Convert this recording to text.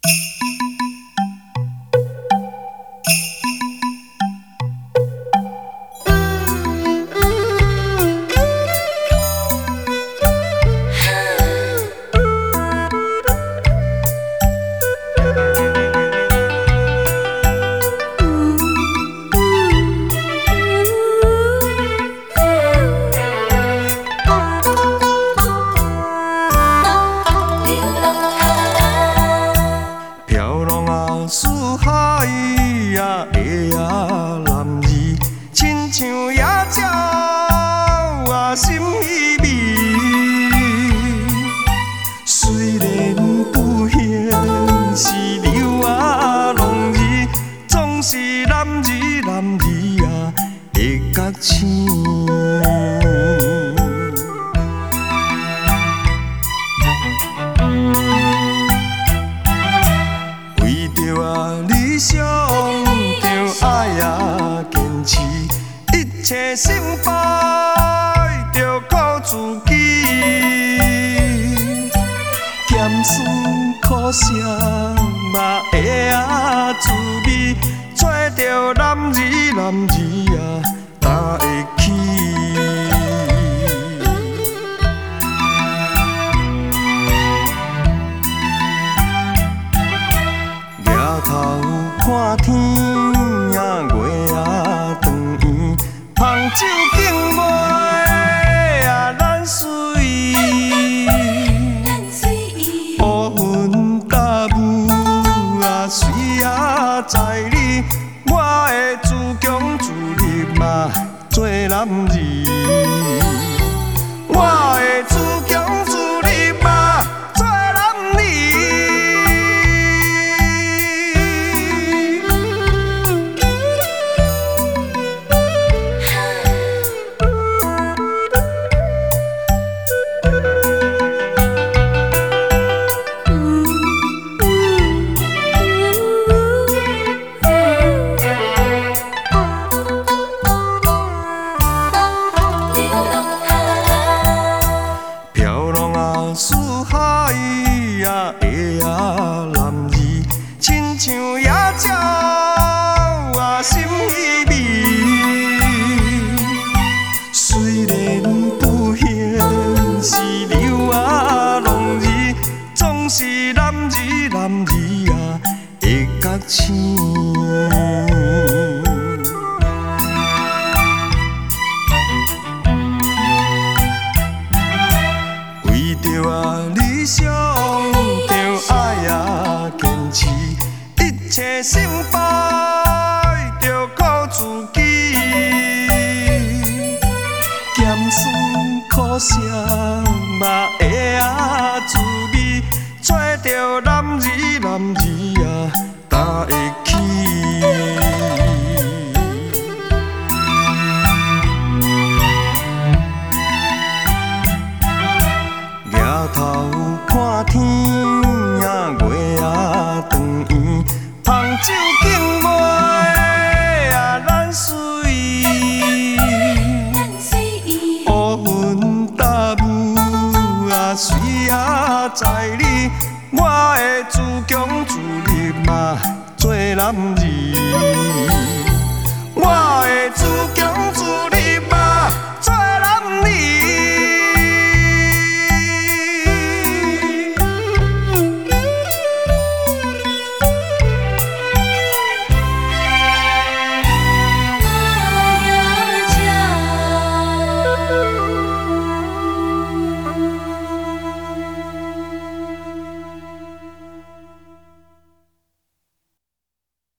飘浪啊，四海啊的啊男儿，亲像野鸟啊心依偎。虽然不幸是流啊浪儿，总是男儿啊的角青。为着啊理想，着爱啊坚持，一切成败着靠自己。咸酸苦涩嘛会啊滋味，找着男儿啊担会起。头看天啊，月啊长圆，芳酒敬袂啊咱随意。乌云搭雾啊，水啊在你，我会自强自立嘛，做男儿。我会自强自立嘛，做男儿。飘浪啊，四海啊的啊男儿，亲像野鸟啊心依偎。虽然不幸是流啊浪儿，总是男儿啊的角青。为着啊理想，着爱啊坚持，一切成败着靠自己。咸酸苦涩嘛会啊滋味，找着男儿啊担会起。头看天啊，月啊长圆，芳酒敬袂啊咱随意。乌云搭雾啊，水啊在你，我会自强自立嘛，做男儿。我会自